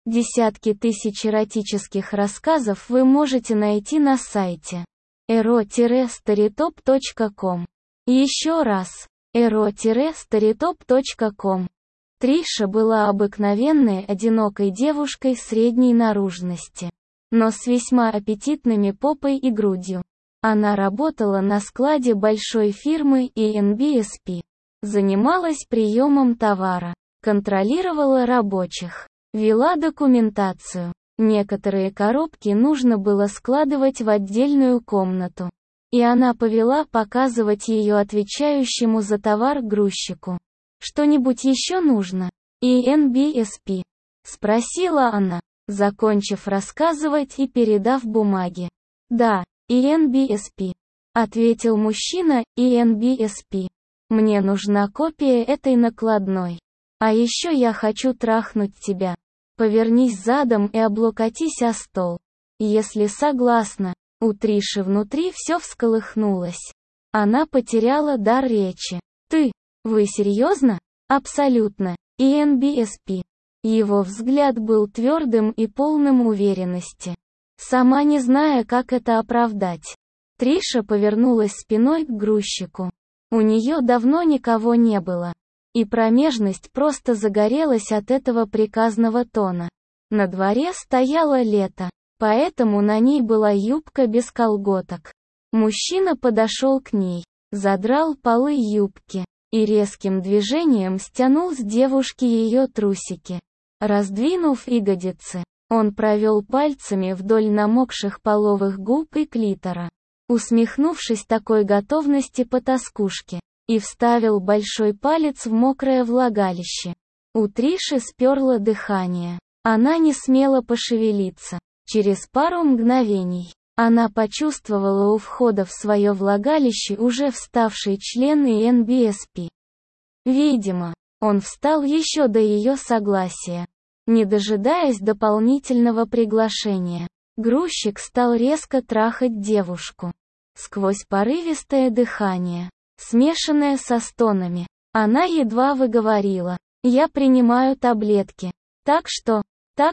Десятки тысяч эротических рассказов вы можете найти на сайте ero-storytop.com. Еще раз, ero-storytop.com. Триша была обыкновенной одинокой девушкой средней наружности, но с весьма аппетитными попой и грудью. Она работала на складе большой фирмы ENBSP, занималась приемом товара, контролировала рабочих, вела документацию. Некоторые коробки нужно было складывать в отдельную комнату, и она повела показывать ее отвечающему за товар грузчику. «Что-нибудь еще нужно?» «ENBSP?» — спросила она, закончив рассказывать и передав бумаги. «Да, ENBSP», — ответил мужчина. «ENBSP. Мне нужна копия этой накладной. А еще я хочу трахнуть тебя. Повернись задом и облокотись о стол. Если согласна». У Триши внутри все всколыхнулось. Она потеряла дар речи. Вы серьезно?» «Абсолютно. ENBSP». Его взгляд был твердым и полным уверенности. Сама не зная, как это оправдать, Триша повернулась спиной к грузчику. У нее давно никого не было. И промежность просто загорелась от этого приказного тона. На дворе стояло лето, поэтому на ней была юбка без колготок. Мужчина подошел к ней, задрал полы юбки и резким движением стянул с девушки ее трусики. Раздвинув ягодицы, он провел пальцами вдоль намокших половых губ и клитора, усмехнувшись такой готовности потаскушки, и вставил большой палец в мокрое влагалище. У Триши сперло дыхание. Она не смела пошевелиться. Через пару мгновений она почувствовала у входа в свое влагалище уже вставший член ENBSP. Видимо, он встал еще до ее согласия. Не дожидаясь дополнительного приглашения, грузчик стал резко трахать девушку. Сквозь порывистое дыхание, смешанное со стонами, она едва выговорила: «Я принимаю таблетки. Так что,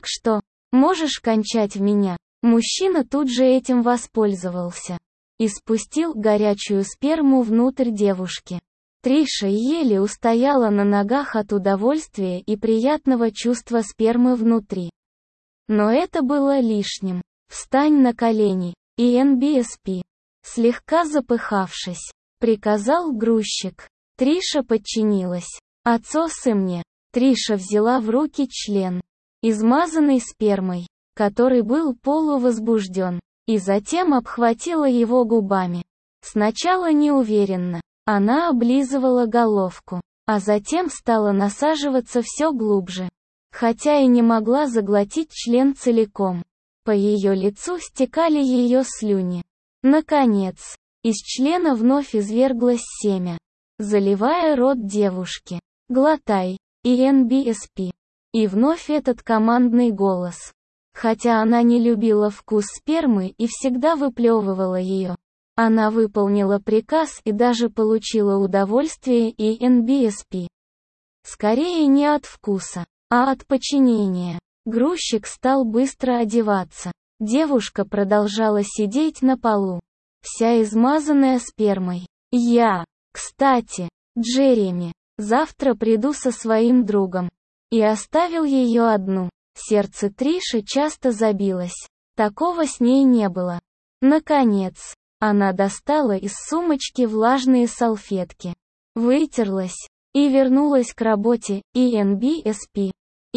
можешь кончать в меня». Мужчина тут же этим воспользовался и спустил горячую сперму внутрь девушки. Триша еле устояла на ногах от удовольствия и приятного чувства спермы внутри. Но это было лишним. «Встань на колени, ENBSP», слегка запыхавшись, приказал грузчик. Триша подчинилась. «Отсосы мне». Триша взяла в руки член, измазанный спермой, который был полувозбужден, и затем обхватила его губами. Сначала неуверенно, она облизывала головку, а затем стала насаживаться все глубже. Хотя и не могла заглотить член целиком. По ее лицу стекали ее слюни. Наконец, из члена вновь изверглось семя, заливая рот девушки. «Глотай, ENBSP». И вновь этот командный голос. Хотя она не любила вкус спермы и всегда выплевывала ее, она выполнила приказ и даже получила удовольствие ENBSP. Скорее не от вкуса, а от подчинения. Грузчик стал быстро одеваться. Девушка продолжала сидеть на полу, вся измазанная спермой. Кстати, Джереми, завтра приду со своим другом. И оставил ее одну. Сердце Триши часто забилось. Такого с ней не было. Наконец, она достала из сумочки влажные салфетки, вытерлась и вернулась к работе. ENBSP.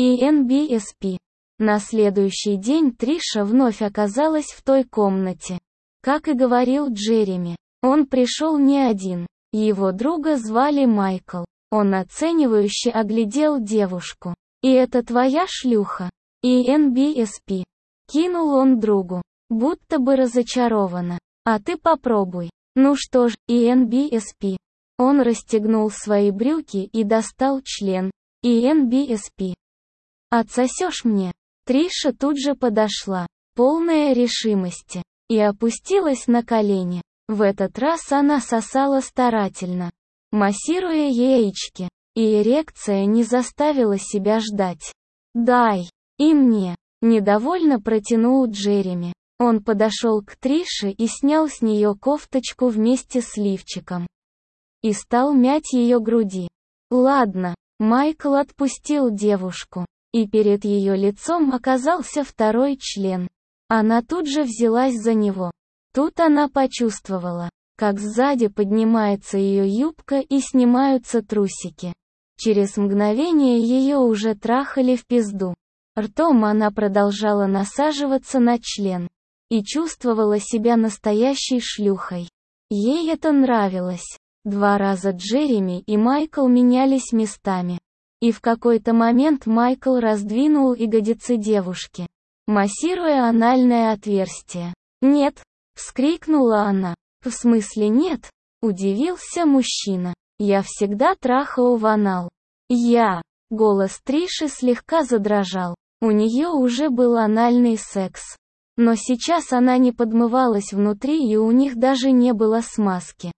На следующий день Триша вновь оказалась в той комнате. Как и говорил Джереми, он пришел не один. Его друга звали Майкл. Он оценивающе оглядел девушку. «И это твоя шлюха?» ENBSP. Кинул он другу, будто бы разочарованно. «А ты попробуй». «Ну что ж, ENBSP». Он расстегнул свои брюки и достал член. ENBSP. «Отсосешь мне?» Триша тут же подошла, полная решимости, и опустилась на колени. В этот раз она сосала старательно, массируя яички, и эрекция не заставила себя ждать. «Дай, И мне. Недовольно протянул Джереми. Он подошел к Трише и снял с нее кофточку вместе с лифчиком. И стал мять ее груди. Ладно. Майкл отпустил девушку. И перед ее лицом оказался второй член. Она тут же взялась за него. Тут она почувствовала, как сзади поднимается ее юбка и снимаются трусики. Через мгновение ее уже трахали в пизду. Ртом она продолжала насаживаться на член. И чувствовала себя настоящей шлюхой. Ей это нравилось. 2 раза Джереми и Майкл менялись местами. И в какой-то момент Майкл раздвинул ягодицы девушки, массируя анальное отверстие. «Нет!» — вскрикнула она. «В смысле нет?» — удивился мужчина. «Я всегда трахал в анал». «Я!» — голос Триши слегка задрожал. У нее уже был анальный секс. Но сейчас она не подмывалась внутри и у них даже не было смазки.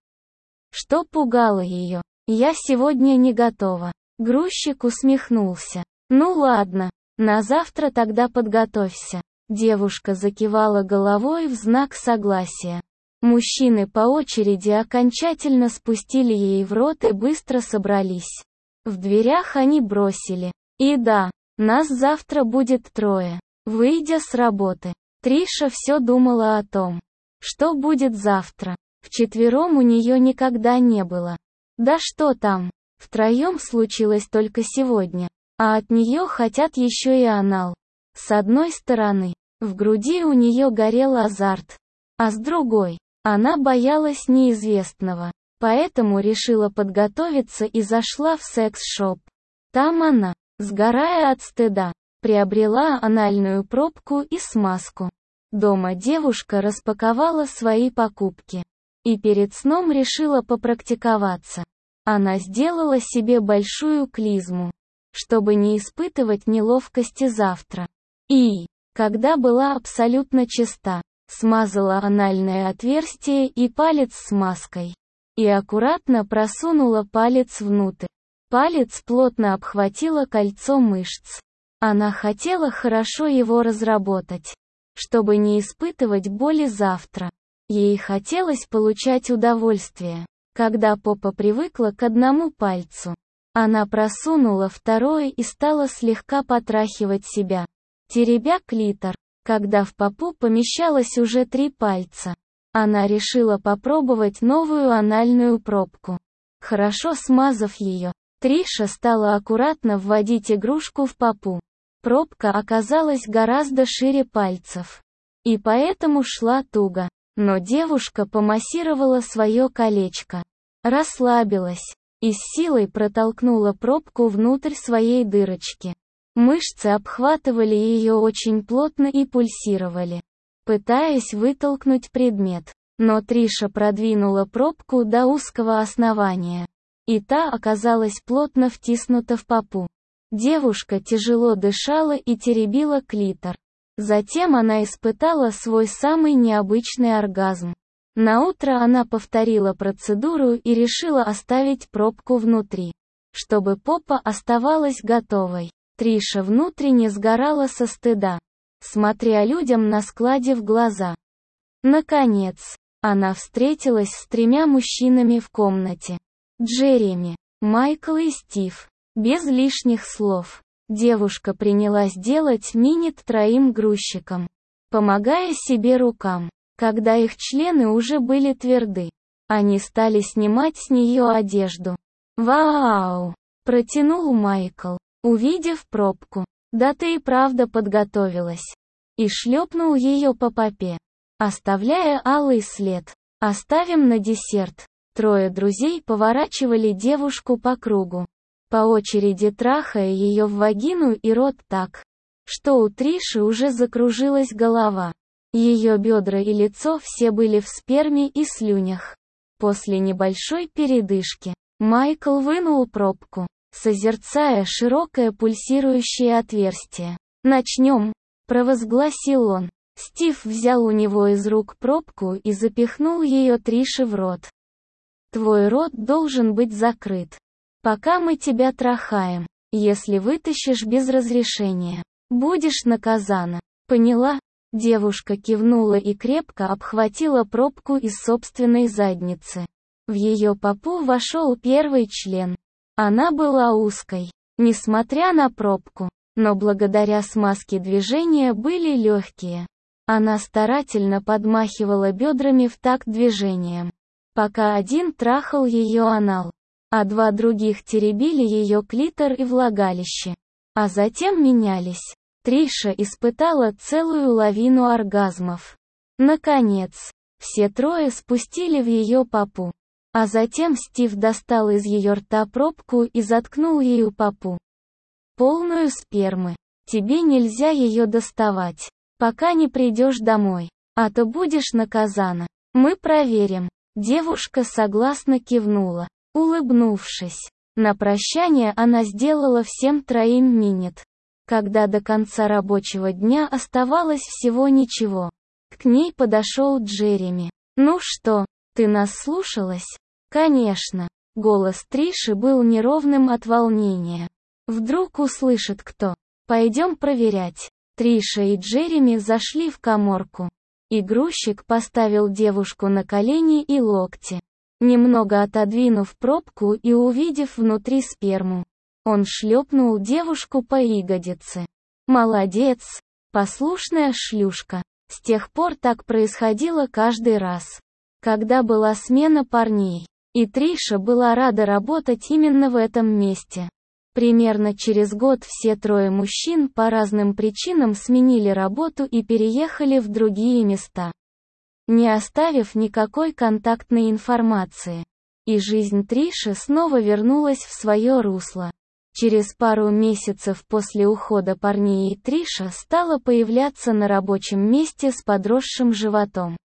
Что пугало ее? «Я сегодня не готова». Грузчик усмехнулся. «Ну ладно, на завтра тогда подготовься». Девушка закивала головой в знак согласия. Мужчины по очереди окончательно спустили ей в рот и быстро собрались. В дверях они бросили. «И да, нас завтра будет 3. Выйдя с работы, Триша все думала о том, что будет завтра. Вчетвером у нее никогда не было. Да что там, втроем случилось только сегодня. А от нее хотят еще и анал. С одной стороны, в груди у нее горел азарт. А с другой, она боялась неизвестного. Поэтому решила подготовиться и зашла в секс-шоп. Там она, сгорая от стыда, приобрела анальную пробку и смазку. Дома девушка распаковала свои покупки. И перед сном решила попрактиковаться. Она сделала себе большую клизму, чтобы не испытывать неловкости завтра. И, когда была абсолютно чиста, смазала анальное отверстие и палец смазкой. И аккуратно просунула палец внутрь. Палец плотно обхватила кольцо мышц. Она хотела хорошо его разработать, чтобы не испытывать боли завтра. Ей хотелось получать удовольствие. Когда попа привыкла к одному пальцу, она просунула второй и стала слегка потрахивать себя, теребя клитор. Когда в попу помещалось уже 3 пальца, она решила попробовать новую анальную пробку. Хорошо смазав ее, Триша стала аккуратно вводить игрушку в попу. Пробка оказалась гораздо шире пальцев. И поэтому шла туго. Но девушка помассировала свое колечко. Расслабилась. И с силой протолкнула пробку внутрь своей дырочки. Мышцы обхватывали ее очень плотно и пульсировали, пытаясь вытолкнуть предмет. Но Триша продвинула пробку до узкого основания. И та оказалась плотно втиснута в попу. Девушка тяжело дышала и теребила клитор. Затем она испытала свой самый необычный оргазм. Наутро она повторила процедуру и решила оставить пробку внутри, чтобы попа оставалась готовой. Триша внутренне сгорала со стыда, смотря людям на складе в глаза. Наконец, она встретилась с 3 мужчинами в комнате. Джереми, Майкл и Стив. Без лишних слов. Девушка принялась делать минет 3 грузчикам, помогая себе рукам. Когда их члены уже были тверды, они стали снимать с нее одежду. «Вау!» – протянул Майкл, увидев пробку. «Да ты и правда подготовилась!» И шлепнул ее по попе, оставляя алый след. «Оставим на десерт». 3 друзей поворачивали девушку по кругу, по очереди трахая ее в вагину и рот так, что у Триши уже закружилась голова. Ее бедра и лицо все были в сперме и слюнях. После небольшой передышки, Майкл вынул пробку, созерцая широкое пульсирующее отверстие. «Начнем», — провозгласил он. Стив взял у него из рук пробку и запихнул ее Трише в рот. «Твой рот должен быть закрыт, пока мы тебя трахаем, если вытащишь без разрешения. Будешь наказана. Поняла? Девушка кивнула и крепко обхватила пробку из собственной задницы. В ее попу вошел первый член. Она была узкой, несмотря на пробку, но благодаря смазке движения были легкие. Она старательно подмахивала бедрами в такт движением, пока один трахал ее анал, а два других теребили ее клитор и влагалище. А затем менялись. Триша испытала целую лавину оргазмов. Наконец, все трое спустили в ее попу. А затем Стив достал из ее рта пробку и заткнул ею попу. Полную спермы. Тебе нельзя ее доставать, пока не придешь домой, а то будешь наказана. Мы проверим. Девушка согласно кивнула, улыбнувшись. На прощание она сделала всем троим минет. Когда до конца рабочего дня оставалось всего ничего, к ней подошел Джереми. «Ну что, ты нас слушалась?» «Конечно». Голос Триши был неровным от волнения. «Вдруг услышит кто? Пойдем проверять». Триша и Джереми зашли в каморку. И грузчик поставил девушку на колени и локти. Немного отодвинув пробку и увидев внутри сперму, он шлепнул девушку по ягодице. «Молодец, послушная шлюшка». С тех пор так происходило каждый раз, когда была смена парней. И Триша была рада работать именно в этом месте. Примерно через год все трое мужчин по разным причинам сменили работу и переехали в другие места, не оставив никакой контактной информации. И жизнь Триши снова вернулась в свое русло. Через пару месяцев после ухода парней Триша стала появляться на рабочем месте с подросшим животом.